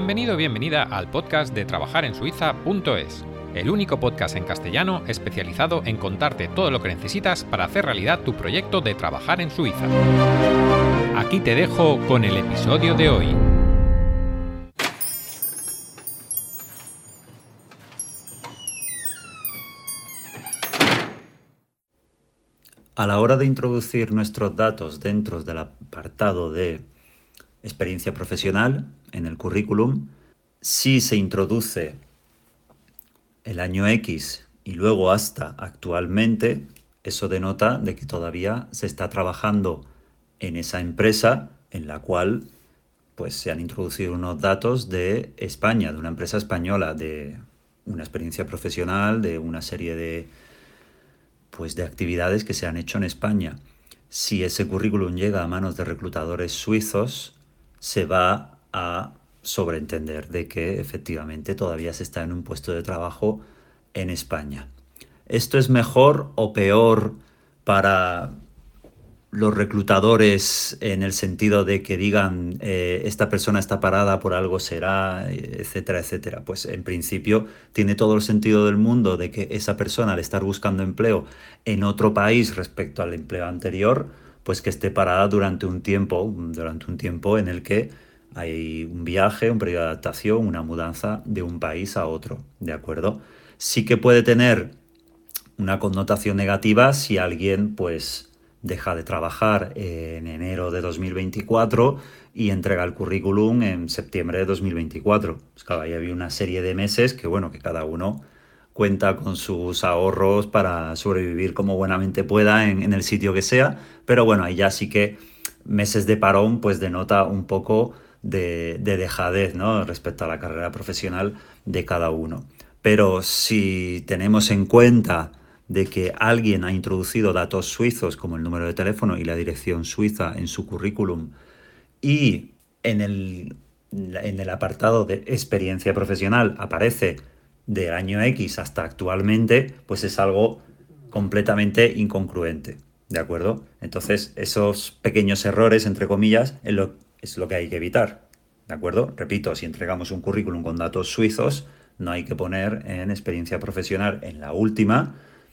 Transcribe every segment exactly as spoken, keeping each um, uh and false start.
Bienvenido o bienvenida al podcast de trabajar en suiza punto es, el único podcast en castellano especializado en contarte todo lo que necesitas para hacer realidad tu proyecto de trabajar en Suiza. Aquí te dejo con el episodio de hoy. A la hora de introducir nuestros datos dentro del apartado de experiencia profesional en el currículum, si se introduce el año X y luego hasta actualmente, eso denota de que todavía se está trabajando en esa empresa en la cual pues, se han introducido unos datos de España, de una empresa española, de una experiencia profesional, de una serie de, pues, de actividades que se han hecho en España. Si ese currículum llega a manos de reclutadores suizos, se va a sobreentender de que efectivamente todavía se está en un puesto de trabajo en España. ¿Esto es mejor o peor para los reclutadores en el sentido de que digan eh, esta persona está parada, por algo será, etcétera, etcétera? Pues en principio tiene todo el sentido del mundo de que esa persona, al estar buscando empleo en otro país respecto al empleo anterior, pues que esté parada durante un tiempo, durante un tiempo en el que hay un viaje, un periodo de adaptación, una mudanza de un país a otro, ¿de acuerdo? Sí que puede tener una connotación negativa si alguien, pues, deja de trabajar en enero de dos mil veinticuatro y entrega el currículum en septiembre de dos mil veinticuatro. Pues claro, ahí había una serie de meses que, bueno, que cada uno cuenta con sus ahorros para sobrevivir como buenamente pueda en, en el sitio que sea, pero bueno, ahí ya sí que meses de parón pues denota un poco de, de dejadez, ¿no?, respecto a la carrera profesional de cada uno. Pero si tenemos en cuenta de que alguien ha introducido datos suizos como el número de teléfono y la dirección suiza en su currículum y en el, en el apartado de experiencia profesional aparece del año X hasta actualmente, pues es algo completamente incongruente, ¿de acuerdo? Entonces, esos pequeños errores, entre comillas, es lo, es lo que hay que evitar, ¿de acuerdo? Repito, si entregamos un currículum con datos suizos, no hay que poner en experiencia profesional en la última,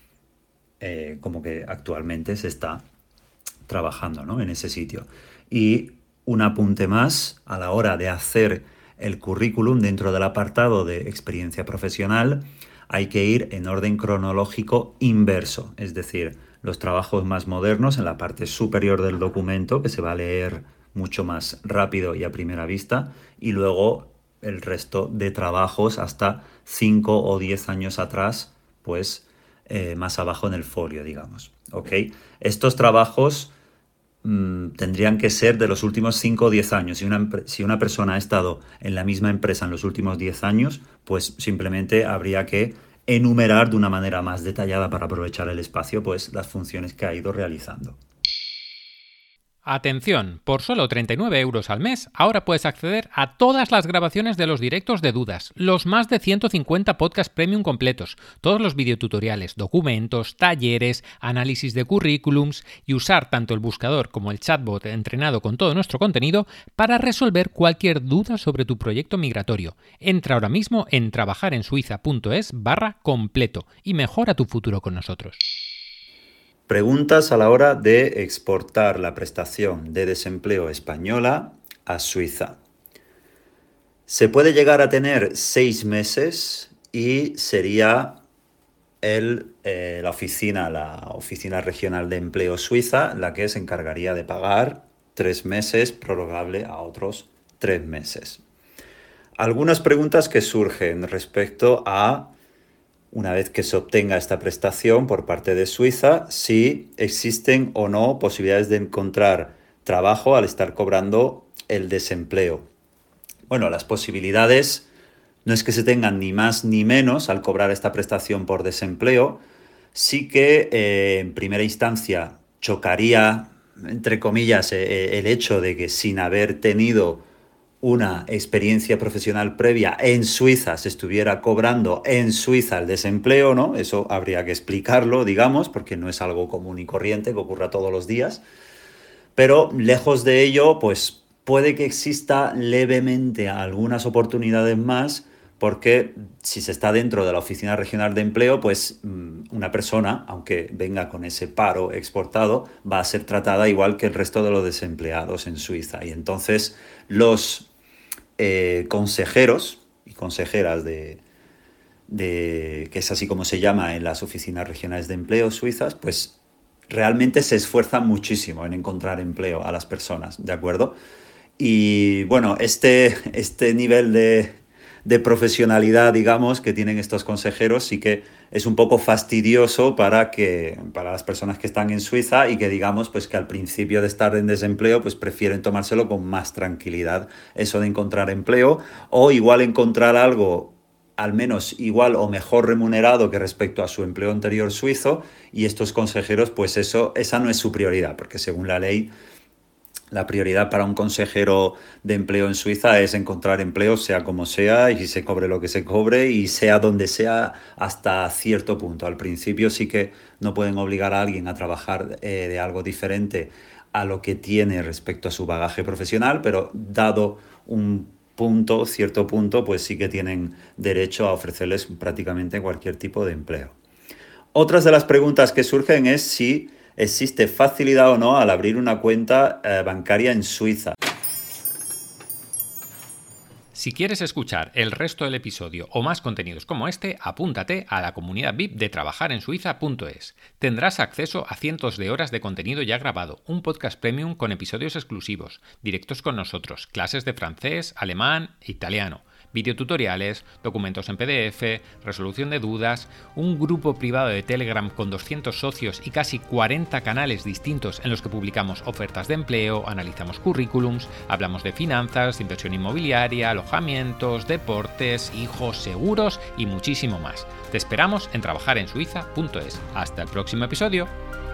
eh, como que actualmente se está trabajando, ¿no?, en ese sitio. Y un apunte más a la hora de hacer el currículum dentro del apartado de experiencia profesional, hay que ir en orden cronológico inverso, es decir, los trabajos más modernos en la parte superior del documento, que se va a leer mucho más rápido y a primera vista, y luego el resto de trabajos hasta cinco o diez años atrás, pues eh, más abajo en el folio, digamos. ¿Ok? Estos trabajos tendrían que ser de los últimos cinco o diez años. Si una, si una persona ha estado en la misma empresa en los últimos diez años, pues simplemente habría que enumerar de una manera más detallada para aprovechar el espacio, pues las funciones que ha ido realizando. Atención, por solo treinta y nueve euros al mes, ahora puedes acceder a todas las grabaciones de los directos de dudas, los más de ciento cincuenta podcasts premium completos, todos los videotutoriales, documentos, talleres, análisis de currículums y usar tanto el buscador como el chatbot entrenado con todo nuestro contenido para resolver cualquier duda sobre tu proyecto migratorio. Entra ahora mismo en trabajarensuiza.es barra completo y mejora tu futuro con nosotros. Preguntas a la hora de exportar la prestación de desempleo española a Suiza. Se puede llegar a tener seis meses y sería el, eh, la oficina, la Oficina Regional de Empleo Suiza la que se encargaría de pagar tres meses, prorrogable a otros tres meses. Algunas preguntas que surgen respecto a, una vez que se obtenga esta prestación por parte de Suiza, si existen o no posibilidades de encontrar trabajo al estar cobrando el desempleo. Bueno, las posibilidades no es que se tengan ni más ni menos al cobrar esta prestación por desempleo. Sí que eh, en primera instancia chocaría, entre comillas, eh, el hecho de que sin haber tenido una experiencia profesional previa en Suiza se estuviera cobrando en Suiza el desempleo, ¿no? Eso habría que explicarlo, digamos, porque no es algo común y corriente que ocurra todos los días. Pero lejos de ello, pues puede que exista levemente algunas oportunidades más, porque si se está dentro de la Oficina Regional de Empleo, pues una persona, aunque venga con ese paro exportado, va a ser tratada igual que el resto de los desempleados en Suiza. Y entonces los eh, consejeros y consejeras de, de, que es así como se llama en las Oficinas Regionales de Empleo suizas, pues realmente se esfuerzan muchísimo en encontrar empleo a las personas, ¿de acuerdo? Y bueno, este, este nivel de... de profesionalidad, digamos, que tienen estos consejeros, sí que es un poco fastidioso para, que, para las personas que están en Suiza y que digamos pues que al principio de estar en desempleo pues prefieren tomárselo con más tranquilidad, eso de encontrar empleo, o igual encontrar algo al menos igual o mejor remunerado que respecto a su empleo anterior suizo, y estos consejeros pues eso, esa no es su prioridad, porque según la ley la prioridad para un consejero de empleo en Suiza es encontrar empleo, sea como sea, y se cobre lo que se cobre, y sea donde sea, hasta cierto punto. Al principio sí que no pueden obligar a alguien a trabajar eh, de algo diferente a lo que tiene respecto a su bagaje profesional, pero dado un punto, cierto punto, pues sí que tienen derecho a ofrecerles prácticamente cualquier tipo de empleo. Otras de las preguntas que surgen es si existe facilidad o no al abrir una cuenta eh, bancaria en Suiza. Si quieres escuchar el resto del episodio o más contenidos como este, apúntate a la comunidad V I P de trabajar en suiza punto es. Tendrás acceso a cientos de horas de contenido ya grabado, un podcast premium con episodios exclusivos, directos con nosotros, clases de francés, alemán e italiano, videotutoriales, documentos en P D F, resolución de dudas, un grupo privado de Telegram con doscientos socios y casi cuarenta canales distintos en los que publicamos ofertas de empleo, analizamos currículums, hablamos de finanzas, de inversión inmobiliaria, alojamientos, deportes, hijos, seguros y muchísimo más. Te esperamos en trabajar en suiza punto es. Hasta el próximo episodio.